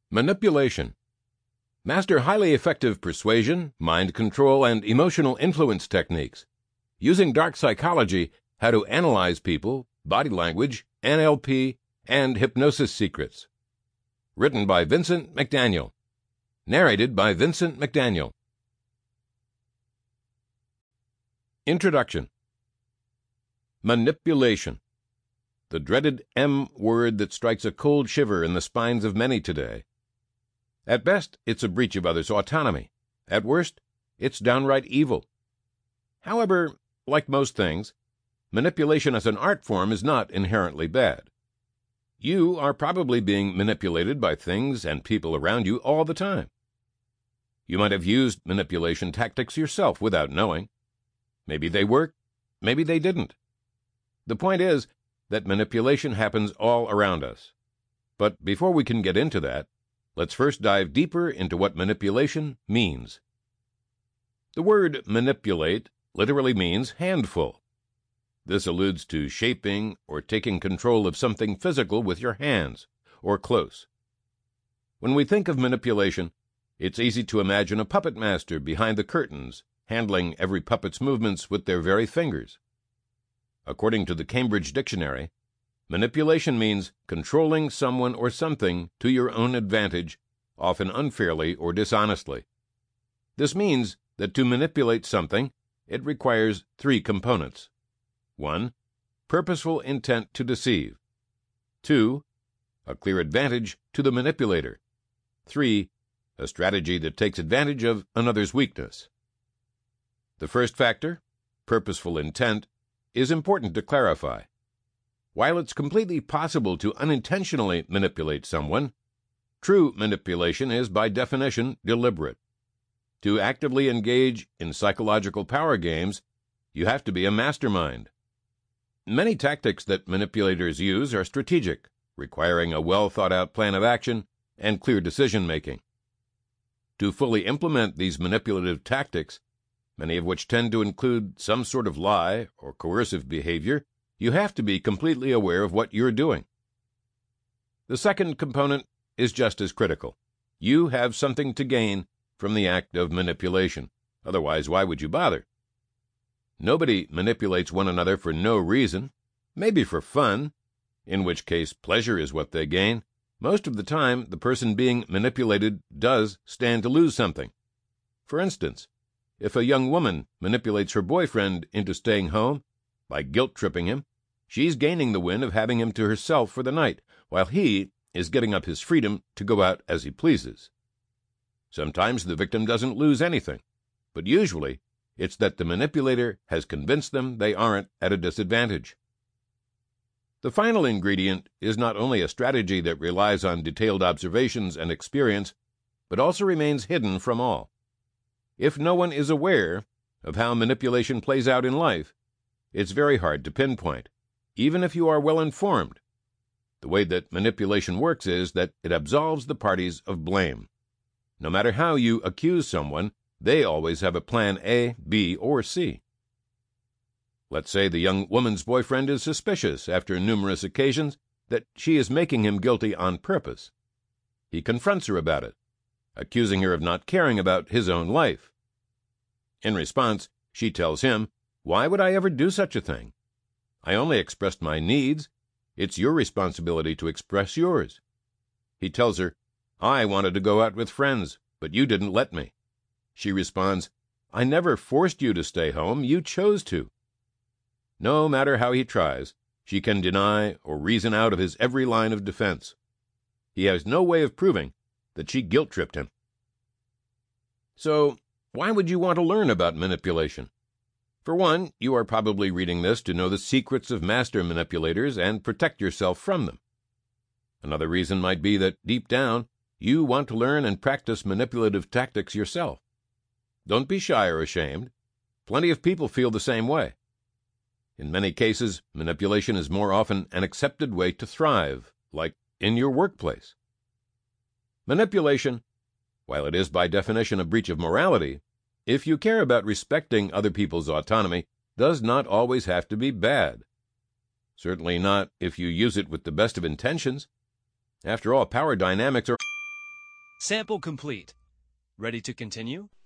Manipulation. Master highly effective persuasion, mind control, and emotional influence techniques. Using dark psychology, how to analyze people, body language, NLP, and hypnosis secrets. Written by Vincent McDaniel. Narrated by Vincent McDaniel. Introduction. Manipulation. The dreaded M word that strikes a cold shiver in the spines of many today. At best, it's a breach of others' autonomy. At worst, it's downright evil. However, like most things, manipulation as an art form is not inherently bad. You are probably being manipulated by things and people around you all the time. You might have used manipulation tactics yourself without knowing. Maybe they worked, maybe they didn't. The point is that manipulation happens all around us. But before we can get into that, let's first dive deeper into what manipulation means. The word manipulate literally means handful. This alludes to shaping or taking control of something physical with your hands, or close. When we think of manipulation, it's easy to imagine a puppet master behind the curtains, handling every puppet's movements with their very fingers. According to the Cambridge Dictionary, manipulation means controlling someone or something to your own advantage, often unfairly or dishonestly. This means that to manipulate something, it requires three components. 1. Purposeful intent to deceive. 2. A clear advantage to the manipulator. 3. A strategy that takes advantage of another's weakness. The first factor, purposeful intent, is important to clarify. While it's completely possible to unintentionally manipulate someone, true manipulation is by definition deliberate. To actively engage in psychological power games, you have to be a mastermind. Many tactics that manipulators use are strategic, requiring a well-thought-out plan of action and clear decision-making. To fully implement these manipulative tactics, many of which tend to include some sort of lie or coercive behavior, you have to be completely aware of what you're doing. The second component is just as critical. You have something to gain from the act of manipulation. Otherwise, why would you bother? Nobody manipulates one another for no reason, maybe for fun, in which case pleasure is what they gain. Most of the time, the person being manipulated does stand to lose something. For instance, if a young woman manipulates her boyfriend into staying home by guilt-tripping him, she's gaining the win of having him to herself for the night, while he is getting up his freedom to go out as he pleases. Sometimes the victim doesn't lose anything, but usually it's that the manipulator has convinced them they aren't at a disadvantage. The final ingredient is not only a strategy that relies on detailed observations and experience, but also remains hidden from all. If no one is aware of how manipulation plays out in life, it's very hard to pinpoint, even if you are well informed. The way that manipulation works is that it absolves the parties of blame. No matter how you accuse someone, they always have a plan A, B, or C. Let's say the young woman's boyfriend is suspicious after numerous occasions that she is making him guilty on purpose. He confronts her about it, accusing her of not caring about his own life. In response, she tells him, "Why would I ever do such a thing? I only expressed my needs. It's your responsibility to express yours." He tells her, "I wanted to go out with friends, but you didn't let me." She responds, "I never forced you to stay home. You chose to." No matter how he tries, she can deny or reason out of his every line of defense. He has no way of proving that she guilt-tripped him. So, why would you want to learn about manipulation? For one, you are probably reading this to know the secrets of master manipulators and protect yourself from them. Another reason might be that, deep down, you want to learn and practice manipulative tactics yourself. Don't be shy or ashamed. Plenty of people feel the same way. In many cases, manipulation is more often an accepted way to thrive, like in your workplace. Manipulation, while it is by definition a breach of morality, if you care about respecting other people's autonomy, does not always have to be bad. Certainly not if you use it with the best of intentions. After all, power dynamics are Sample complete. Ready to continue?